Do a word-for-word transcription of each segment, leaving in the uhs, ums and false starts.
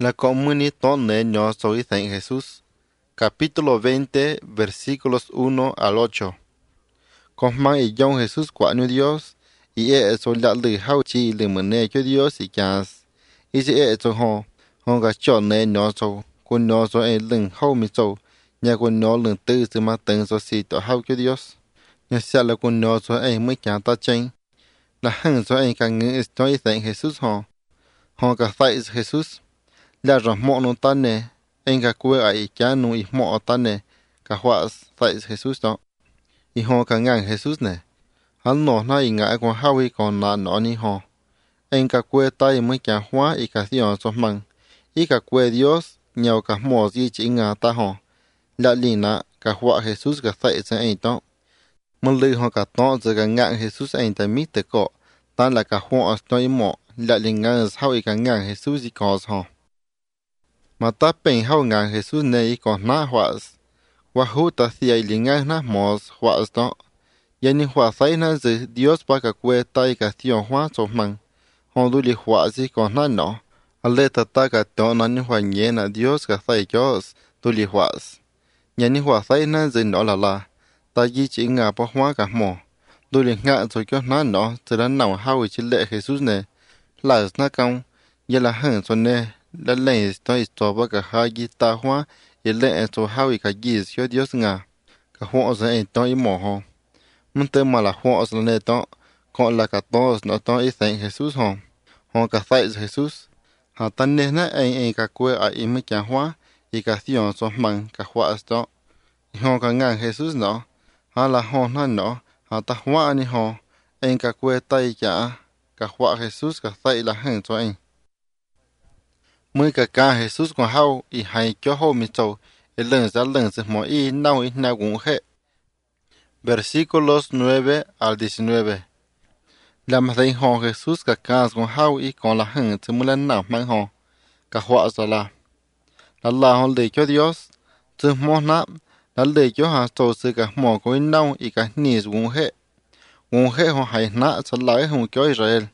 La comunidad no soy en Jesús. Capítulo veinte, versículos uno al ocho. Cosman y John Jesús cuano Dios, y eso la li hao chi li mene cho Dios y chas. Y si eso ho, ho ga cho ne no so, kun no so e lưng hao mi so, nhà kun no lưng tư si ma tưng so si to hao cho Dios. Nhà xa la kun no so e mới chán ta chênh. La hăng so e ka ngữ cho y thẹn Jesús ho. Ho ka thai Jesús. La ra mo no tane en ka kue ai cha no i mo tane ka hua sai Jesus no i ho ka ngang Jesus ne han no na i nga ko hawi kon na no ni ho en ka kue tai mo ka hua i ka sion so man i ka kue Dios nyao ka mo ji chi nga ta ho la lina ka hua Jesus ka sai se en to mo li ho ka to ze ka ngang Jesus en ta mi te ko tan la ka hua sto i mo la linga hawi ka ngang Jesus i ko ho mà ta pen hao ngang Jesus này còn na hoas, wa hu ta thia linga na mos hoas đó, yani hoa sai na ze Dios pa ka kue tai ka thio hoa so man, hon du li hoa si còn na no, ale ta ta ka to na ni hoa nye na Dios ka sai Dios du li hoas, yani hoa sai na ze no la la, ta yi chi nga pa hoa ka mo, du li nga so kyo na no, ze la nào hao chi le Jesus này, la na kong, ye la hang so ne. La ley sto istoba ka haji ta hua y le so hawi ka giz yo Dios nga ka huo sa e to i mo ho mun te mala huo sa ne to ko la ka tos no to i thank Jesus ho ho ka thai Jesus ha tan ne na e e ka kue a i me ka hua i ka sion so man ka hua sto ho ka ngang Jesus no ha la ho na no ha ta hua ni ho e ka kue tai ka ka hua Jesus ka thai la hang so e mới cả ca Jesus con hao y hay cho hao mi châu el lần ra lần se mo y nau y na gun he versículos nueve al diecinueve la más de ho Jesus cả ca con hao y con la hang se mu la na man ho cả họa sa la la la ho le cho Dios se mo na la le cho ha châu se cả mo ko nau y cả ni gun he gun he ho hay na sa la ho cho Israel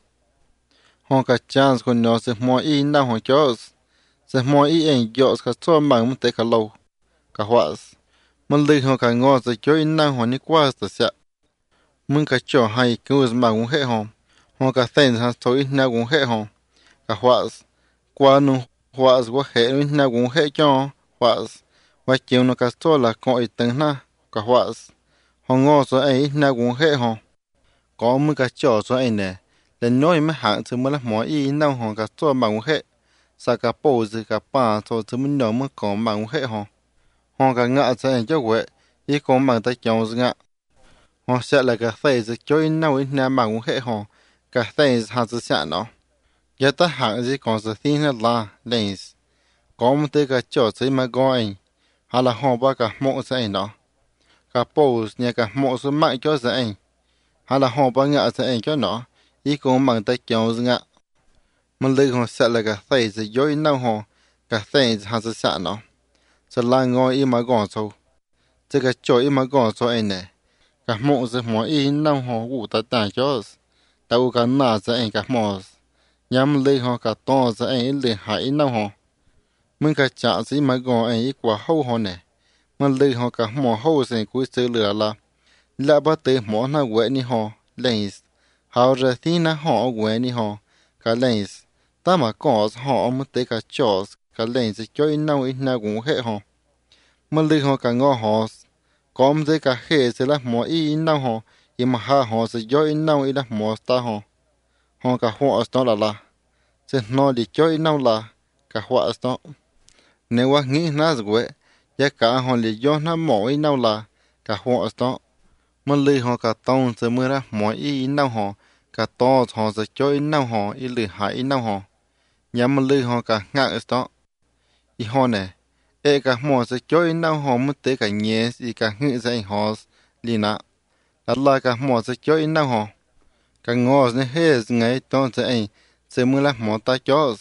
ho ka chance con no se mo y na ho cho se mo y en Dios ka so man mu te ka lo ka huas mun li ho ka ngo se cho in na ho ni kwa sa sia mun ka cho hai ku s ma gun he ho ho ka sen ha so in na gun he ho ka huas kwa nu huas wa he in na gun he cho huas wa chiu no ka so la ko i ten na ka huas ho ngo so e in na gun he ho có mun ka cho so e ne le noi me hang se mu la mo y na ho ka so ma gun he sa ka po zi ka pa so zi mun no mu ko ma gun he ho ho ka nga sa en cho we i ko ma ta chong zi nga ho sa la ka sai zi cho in na wi na ma gun he ho ka sai ha zi sa no ya ta ha zi ko zi thi na la lens ko mu te ka cho zi ma go en ha la ho ba ka mo sa en no ka po nya ka mo zi ma cho sa en ha la ho ba nga sa en cho no i ko ma ta chong zi nga mình lấy họ sẽ là cái thay gì dối nào họ cái thay họ sẽ sẽ nó sẽ là ngồi im mà gõ sâu这个做im mà gõ sâu anh này cái mộ sẽ mỏ im nào họ ngủ tại tại chỗ tao cái nà sẽ anh cái mỏ nhắm lấy họ cái to sẽ anh lấy hải nào họ mình cái chả sẽ mà gõ anh ít quả hậu họ này mình lấy họ cái mỏ hậu sẽ cuối sẽ lừa là là bắt tới mỏ nào quậy ni họ lấy họ ra thì na họ quậy ni họ cái lấy ta mà có họ mới tới cả chỗ cả lên sẽ cho in nào in nào cũng hết họ mà lấy họ cả ngõ họ có mới tới cả hết sẽ là mỗi in nào họ nhưng mà ha họ sẽ cho in nào in là mỗi ta họ họ cả họ đó là là sẽ nói đi cho in nào là cả họ đó nếu mà nghĩ nó rồi giá cả họ lấy cho nó mỗi in nào là cả họ đó mà lấy họ cả tông sẽ mới là mỗi in nào họ cả to họ sẽ cho in nào họ in lười hại in nào họ nhắm mà lư họ cả ngạc đó y họ này e cả mò sẽ cho in nào họ mới tới cả nhẹ y cả ngự dạy họ lì nạ là là cả mò sẽ cho in nào họ cả ngò sẽ hết ngày to sẽ anh sẽ mới là mò ta cho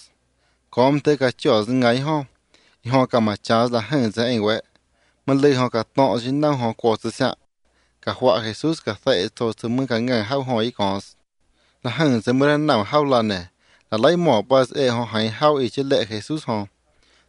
có tới cả cho ngày họ y họ cả mà cha là hơn sẽ anh vậy mà lư họ cả to chứ nào họ qua sẽ sẽ cả họa Jesus cả phải thôi sẽ mới cả ngày hao họ y còn là hơn sẽ mới là nào hao là này là lấy mỏ ba e họ hay hao ý chứ lệ Jesus họ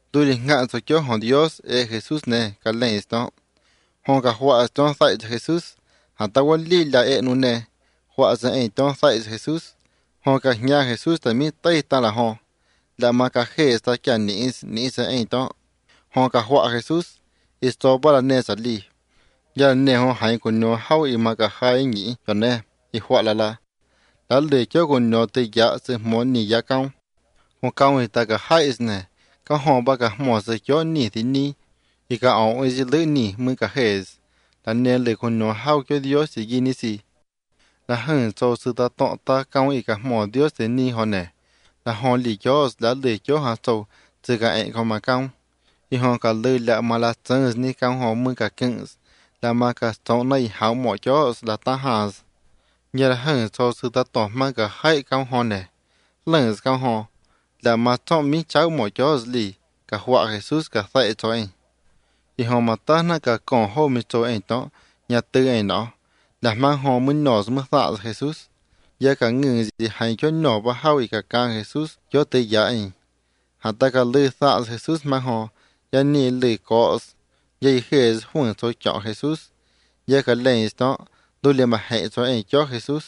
đôi liền ngạn cho cho hòn Dios e Jesus nè cả lên đó hòn cả hoa trong tại Jesus hàn ta quan li là e nu nè hoa ra e trong tại Jesus hòn cả nhà Jesus tại mi tây ta là hòn là mà cả khe ta cả ni ni ra e đó hòn cả hoa Jesus isto bara nè sa li ya nè hòn hai con nó hao i mà cả hai nhỉ cho nè i hoa là là đã để cho con nó tới giá sự món ni giá cao con cao người ta cả hai nè cái họ ba cả mỏ sự cho ni thì ni y cả ông ấy lỡ ni mới cả hết là nên để con nó hao cho Dios thì gì ni gì là hơn cho sự ta tọ ta cao y cả mỏ Dios thì ni họ nè là họ lý cho đã để cho họ cho từ cả anh không mà cao y họ cả lời là mà là chân ni cao họ mới cả cưng là mà cả trong này hao mỏ cho là ta hà nhờ là hơn cho sự ta tọ mà cả hai cao họ nè lần cao họ là mà trong mi cháu mỏ cho gì cả hoa Jesus cả tại cho anh thì họ mà ta na cả còn hô mi cho anh đó nhà tư anh đó là mang họ muốn nọ mới tạo Jesus giờ cả người gì hay cho nọ và hao cả ca Jesus cho tới giờ anh hắn ta cả lời tạo Jesus mang họ giờ ni lời có giờ khi huống cho cho Jesus giờ cả lên đó đôi liền mà hệ cho anh cho Jesus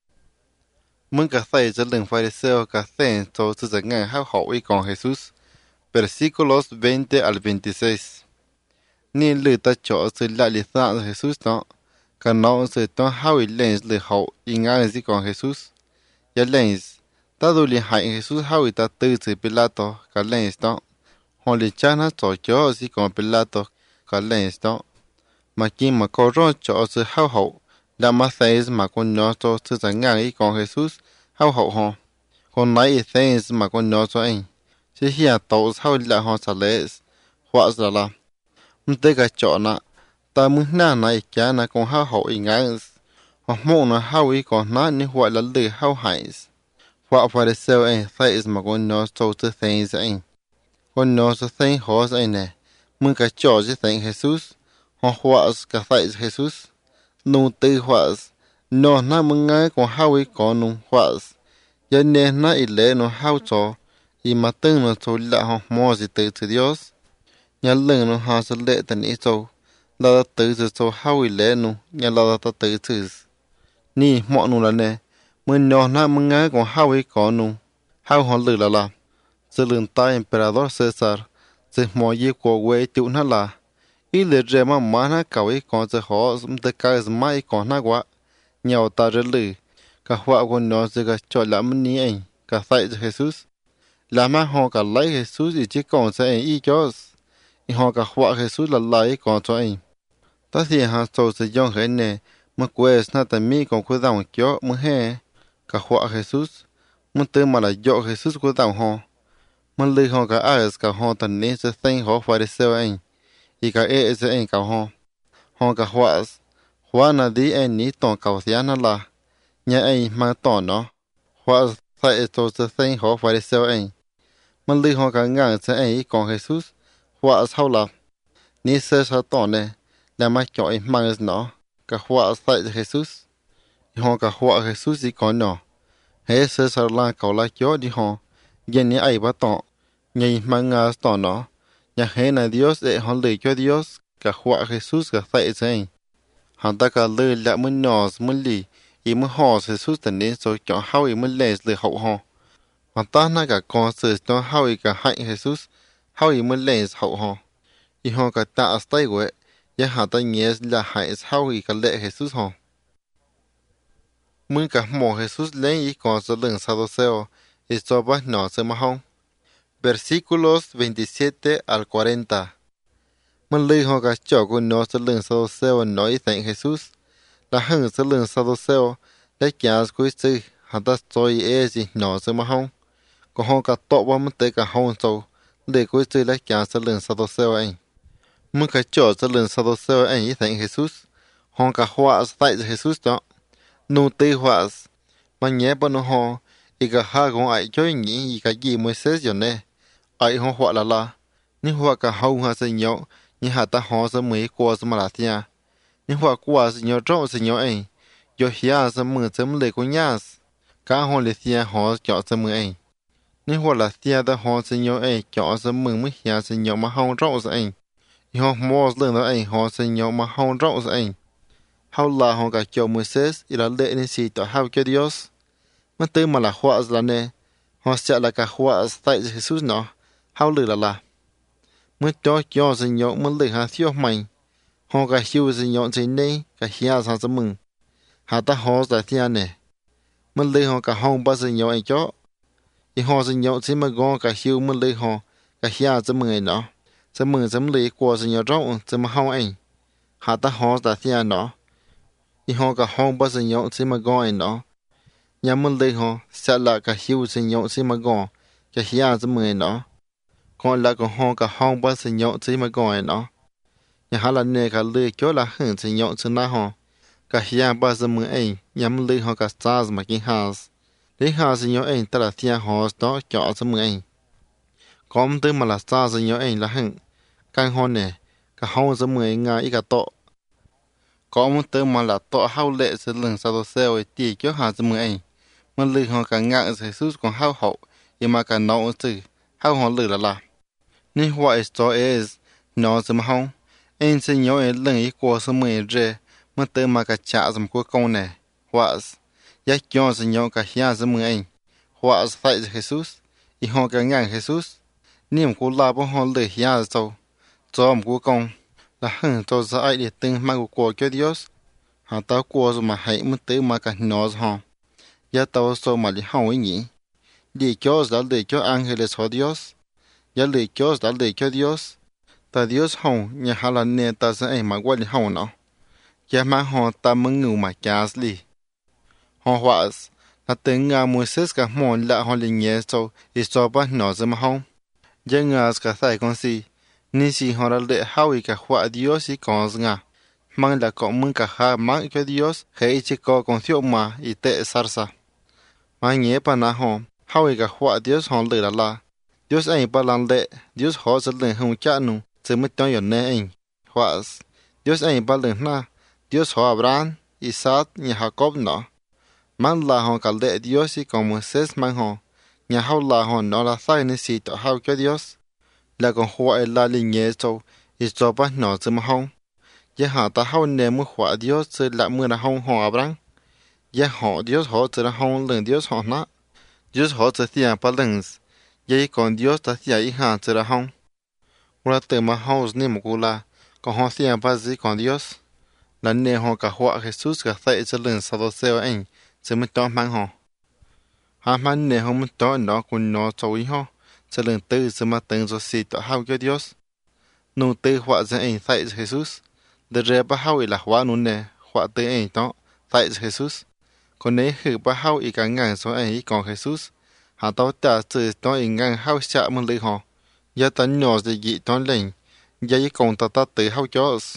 muốn cả thầy cho lần phải seo cả thầy cho sự dẫn ngang hao hậu ý con Jesus versículos veinte al veintiséis ni lư ta cho sự lại lý ta Jesus đó cả nó sự to hao ý lên lư hậu ý ngang gì con Jesus ya lên ta đôi liền hại Jesus hao ý ta tư sự Pilato cả lên đó họ liền cha nó cho cho gì con Pilato cả lên đó mà khi mà có rõ cho sự hao hậu là mà thấy mà con nhỏ cho sự dẫn ngang ý con Jesus hao hậu họ con nói thấy mà con nhỏ cho anh chỉ hiện tổ hao là họ sẽ lấy hóa ra là mình tới cái chỗ nè ta muốn na này cha na con hao hậu ý ngang họ muốn nó hao ý còn nó nên gọi là lừa hao hại hóa phải sell anh thấy mà con nhỏ cho sự thấy anh con nhỏ cho thấy họ anh nè mình cái chỗ chỉ thấy Jesus họ hóa cái thấy Jesus nung tư hóa nó na mình ngay con hao ý còn nung hóa giờ nên na ile nó hao cho y mà từng nó cho là họ mua gì từ từ Dios nhà lần nó họ sẽ lệ tình ý cho là từ từ cho hao ile nó nhà là ta từ từ ni mọi nó là nè mình nó na mình ngay còn hao ý còn nó hao họ lừa là là sự lừa ta emperador Caesar sự mọi gì của quê chịu nó là ý lừa rẻ mà mà nó cầu ý còn sự họ cũng tự cái gì mà ý còn nó quá nhiều ta rất lừa cả hoa của nó sẽ cả cho làm mình như anh cả tại Jesus làm mà họ cả lấy Jesus thì chỉ còn sẽ anh ý cho họ cả hoa Jesus là lấy còn cho anh ta thì họ cho sẽ dùng cái này mà quên nó tại mi còn quên dòng cho mà hè cả hoa Jesus mà từ mà là do Jesus của dòng họ mà lưu họ cả ai cả họ thành nên sẽ thành họ phải sell anh thì cả e sẽ anh cả họ họ cả hoa hoa là đi anh ní tổng cầu giá nó là nhà anh mà tỏ nó hoặc tại tổ chức sinh họ phải sell anh mà lưu họ cả ngang sẽ anh còn Jesus hoặc sau là ní sơ sơ tỏ này là mà chọi mang nó cả hoặc tại Jesus họ cả hoặc Jesus chỉ còn nó hết sơ sơ là cầu là cho đi họ dân ní ai bắt tỏ nhảy mang ngà tỏ nó nhà hết này Dios để họ lưu cho Dios cả hoặc Jesus cả tại anh họ ta cả lưu lại muốn nó muốn lì ý muốn họ Jesus tình đến rồi cho hao ý muốn lệ lời hậu họ mà ta na cả con sự cho hao ý cả hại Jesus hao ý muốn lệ hậu họ ý họ cả ta stay quệ ya họ ta nhớ là hại hao ý cả lệ Jesus họ muốn cả mồ Jesus lấy ý con sự lượng sao sao ý cho bắt nó sẽ mà không versículos veintisiete al cuarenta mình lưu họ cả cho con nó sự lượng sao sao nói thành Jesus là hơn sự lượng sao sao để trả cuối sự hắn ta chơi e gì nó sẽ mà không có họ cả tổ ba mình tới cả hông sâu để cuối sự để trả sự lượng sao sao anh mình cái chỗ sự lượng sao sao anh ý thành Jesus họ cả hóa tại Jesus đó nô tê hóa mà nhé bọn họ ý cả hai con ai chơi nhỉ ý cả gì mới xét rồi nè ai họ hóa là là nhưng hóa cả hông ha sẽ nhớ nhưng hà ta họ sẽ mới qua sẽ mà là thế nhưng hóa qua sẽ nhớ rõ sẽ nhớ anh yo hia sẽ mưa sẽ mưa của nhà cả họ lệ thia họ chọn sẽ mưa anh Ni hoa là tia da hoa sinh nhau ấy cho sẽ mừng mới hiểu sinh nhau mà hông rộng sẽ anh. Hoa mua lần đó anh hoa sinh nhau mà hông rộng sẽ anh. Hao là hoa cả cho Moises y là lệ nên xì tỏ hao cho Dios. Mà tư mà là hoa là nè. Hoa sẽ là cả hoa tại Jesus nó. Hao lử là là. Mới cho cho sinh nhau mới lử hà thiêu mạnh. Hoa cả hiu sinh nhau trên này cả hiya sang sẽ mừng. Hà ta hoa là tia nè. Mới lử hoa cả hông ba sinh nhau anh cho. Y hoa sinh nhau chỉ mà gõ cả hiu mới lử hoa cả hiya sẽ mừng anh nó. Sẽ mừng sẽ lử qua sinh nhau rộng sẽ mà hông anh. Hà ta hoa là tia nó. Y hoa cả hông ba sinh nhau chỉ mà gõ anh nó. Nhà mình lử hoa sẽ là cả hiu sinh nhau chỉ mà gõ cả hiya sẽ mừng anh nó. Còn là còn hoa cả hông ba sinh nhau chỉ mà gõ anh nó. Nhà hà là nè cả lử cho là hưởng sinh nhau chỉ na hoa. Cả hiya ba sẽ mừng anh. Nhà mình lử hoa cả stars mà kinh hà. Để hà sinh nhau anh ta là tia hoa đó cho sẽ mừng anh. Có một thứ mà là stars sinh nhau anh là hưởng. Càng hoa nè cả hông sẽ mừng anh ngay ý cả tổ. Có một thứ mà là tổ hao lệ sẽ lần sau đó xe với tì cho hà sẽ mừng anh. Mà lử hoa cả ngạc sẽ Jesus còn hao hậu. Y mà cả nấu từ hao hoa lử là là. Nên hoa is to is. Nó sẽ mà hông. Anh sẽ nhớ anh lần ý qua sẽ mừng rê. Mà tư mà cả chạ dùm của công nè. Hoa giác cho sẽ nhớ cả hiya sẽ mừng anh. Hoa tại Jesus. Y hoa cả ngạc Jesus. Niệm của la bó hoa lử hiya sâu. Cho ổng của công. Là hẳn cho ra ai để từng mà của của cho Dios. Hà tao của rồi mà hãy mất tư mà cả nó hòn. Giá tao sâu mà đi hông ấy nhỉ. Để cho đã để cho ángeles ho Dios. Giá để cho đã để cho Dios. Ta Dios hông nhà hà là nè ta sẽ ấy mà qua đi hông nó. Giá mà hòn ta mừng ngủ mà chás li. Hòn hóa là từng ngà Moises cả mòn lạ hòn linh nhé sâu. Ý sâu bác nó sẽ mà hông. Giá ngà cả thải con si. Nên si hòn là lệ hao ý cả hóa Dios ý con ngà. Mang là có mừng cả hà mang cho Dios. Hãy chỉ có con thiệu mà ý tệ sarsa. Mà nhé bà nà hòn. Hao ý cả hóa Dios hòn lệ là là. Dios anh bà lan lệ. Dios họ sẽ lệ hông chá nụ. Sẽ mất trong yểu nè anh. Hóa Dios anh bà lệ na. Dios họ Abraham, Isaac, nhà Jacob nó. Mang là hòn cả lệ Dios ý con Moises mang hòn. Nhà hao là hòn nó là sai nên xì tỏ hao cho Dios. Là còn hóa là linh nhé sâu. Ý cho bà nó sẽ mà hông. Giá họ ta hao nè mưa hóa Dios sẽ là mưa là hông họ Abraham. Giá họ Dios họ sẽ là hông lần Dios họ nạ. Dios họ sẽ thịa bà lần. Giá ý còn Dios ta thịa ý hàn sẽ là hông. Ula tự mà hao nè một cụ là. Còn họ thịa bà dĩ còn Dios. Là nè họ cả hóa Jesus cả thệ sẽ lần sau đó xeo anh. Sẽ mất đó mang họ. Hà mà nè họ mất đó nó cũng nó sâu ý họ. Sẽ lần tư sẽ mà từng rồi xì tỏ hao cho Dios. Nụ tư hóa sẽ anh thệ Jesus. Để rê bà hao ý là hóa nụ nè. Hóa tư anh đó. Thệ Jesus. Còn nếu hư bà hao ý cả ngang số anh ý còn Jesus. Hà tao trả sự đó ý ngang hao xạ mừng lưu họ. Giá ta nhỏ gì dị đó lên. Giá ý còn ta ta tự hao cho us.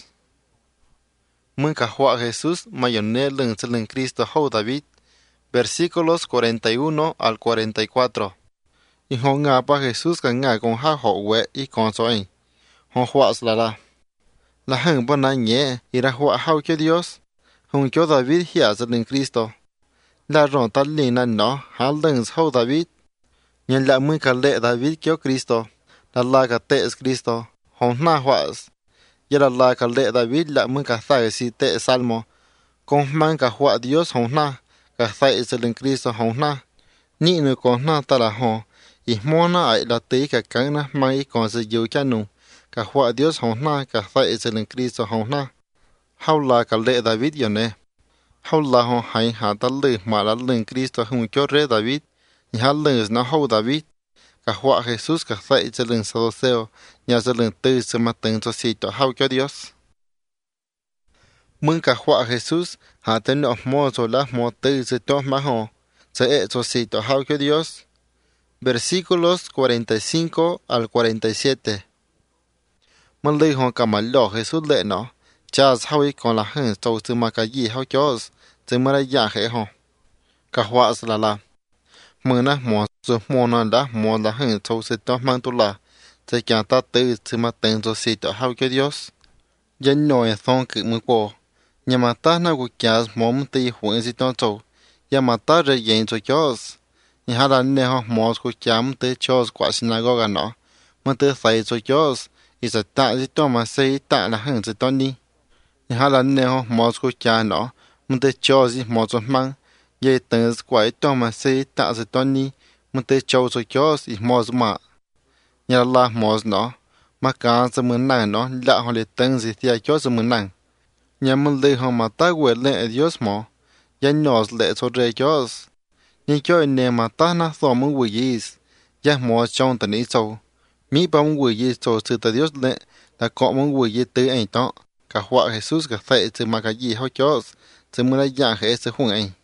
Mừng cả hóa Jesus mà dọn nê lưng sẽ lưng Cristo hao David. Versículos cuarenta y uno al cuarenta y cuatro. Y họ ngà bà Jesus cả ngà con hao họ quẹ ý còn số anh. Họ hóa là là. Là hẳn bà nà nhẹ ý ra hóa hao cho Dios. Hồng cho David hiểu sẽ lưng Cristo. Là rộng ta linh nà nó há lưng hao David. Nhân là mừng cả lệ David cho Cristo. Là là cả tệ Cristo. Hồng nà hóa. Giá là là cả lệ David là mừng cả thải si tệ Salmo. Con mang cả hóa Dios hồng nà. Cả thải sẽ lưng Cristo hồng nà. Nị nữ con nà ta là hồng. Ý mô nà ấy là tế cả cắn nà mang ý còn sẽ dấu cha nụ. Cả hóa Dios hồng nà. Cả thải sẽ lưng Cristo hồng nà. Hao là cả lệ David yun nè. Hao là hồng hành hạ ta lư mà là lưng Cristo hồng cho rê David. Nhị hạ lưng nó hao David. Cả hóa Jesus cả thải sẽ lưng sa đô xeo. Nhà sẽ lưng tư sẽ mà từng cho xì tỏ hao cho Dios. Mừng cả hóa Jesus hạ tên nọ mô cho lá mô tư sẽ tỏ má hồ. Sẽ ệ cho xì tỏ hao cho Dios. Versículos cuarenta y cinco al cuarenta y siete. Mình lưu hồn cả mà lọ Jesus lệ nó. Chà hao ý còn là hẳn sâu sư mà cả gì hao cho us. Sẽ mà ra giả khẽ hò. Cả hóa là là. Mừng nà mô dù mô nà đã mô là hẳn sâu sư tỏ mang tu là. Sẽ chẳng ta tư sư mà từng cho xì tỏ hao cho Dios. Dân nhòi thong cự mưa bò. Nhà mà ta nào của chá mô mô tì huống gì tỏ trâu. Nhà mà ta ra dành cho cho us. y hada ne ho mos ku cham te chos kwa sinagoga no mo te sai so chos y sa ta si to ma sei ta la hang se to ni y hada ne ho mos ku cha no mo te chos y mos man ye ten kwa to ma sei ta se to ni mo te chos so chos y mos ma ya la mos no ma ka se mo na no la ho le ten si tia chos mo na ya mo le ho ma ta we le Dios mo ya nos le so re chos ni cho ne ma ta na so mo wi is ya mo chong ta ni so mi pa mo wi is so se ta Dios le la ko mo wi yi te ai to ka hua Jesús ka sai se ma ka yi ho chos se mo la ya he se hun ai